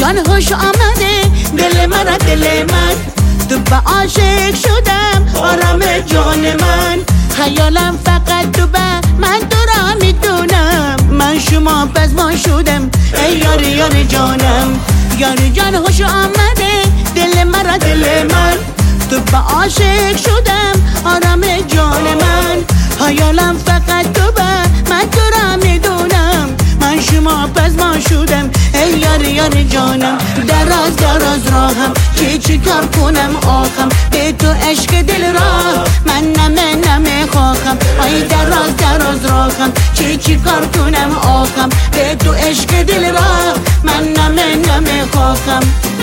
جان خوش آمده دل من دل من، تو به عاشق شدم آرام جان من، خیالم فقط تو به من تو را میدونم، من شما پس ما شدم ای یار یار جانم. یار جان خوش آمده دل من دل من، تو به عاشق شدم آرام جان من، خیالم فقط تو به من تو را میدونم، من شما پس ما شدم ای یار یار جانم. دراز دراز راهم چی کار کنم آخم، به تو عشق دل را من نمی خواهم، ای دراز دراز راهم چی کار کنم آخم، به تو عشق دل را من نمی خواهم.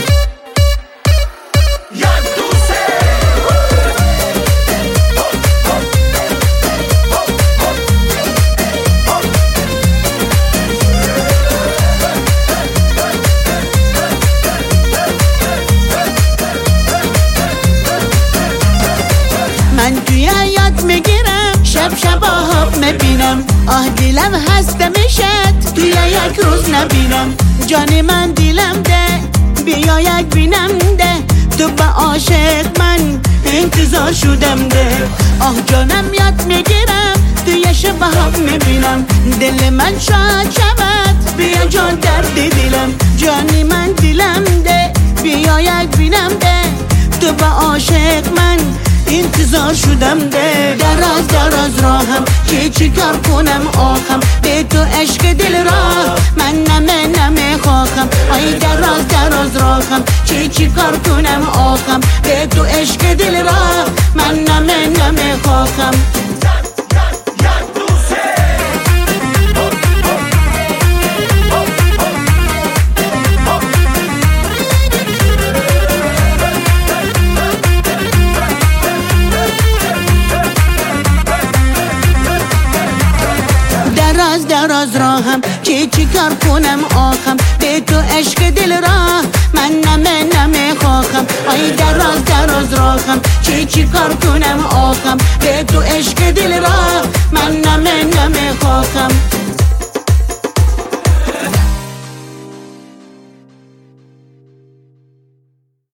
من توی حیات میگیرم شب شب آهاب میبینم، آه دیلم هسته میشد توی یک روز نبینم، جان من دیلم ده بیا یک بینم ده، تو با عاشق من انتظار شدم ده، آه جانم یاد میگیرم توی شب آهاب میبینم، دل من شاد شود بیا جان درد دیلم، جانی من دیلم ده بیا یک بینم ده، تو با عاشق من انتظار شدم ده. دراز دراز راهم چی کار کنم آخم، به تو عشق دل را من نمی خواهم، ای دراز دراز راهم چی کار کنم آخم، به تو عشق دل را من نمی خواهم. دراز راهم چی کار کنم آخم، به تو عشق دل را من نمی خواهم، ای دراز دراز راهم چی کار کنم آخم، به تو عشق دل را من نمی خواهم.